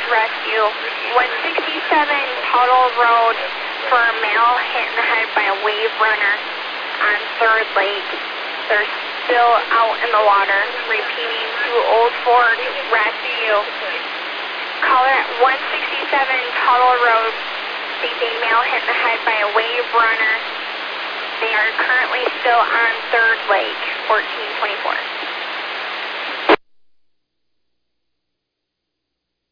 rescue 167 Tuttle Road for a male hit in the head by a wave runner on 3rd Lake. They're still out in the water. Repeating to Old Ford Rescue. Caller at 167 Tuttle Road sees a male hit in the head by a wave runner. They are currently still on 3rd Lake, 1424.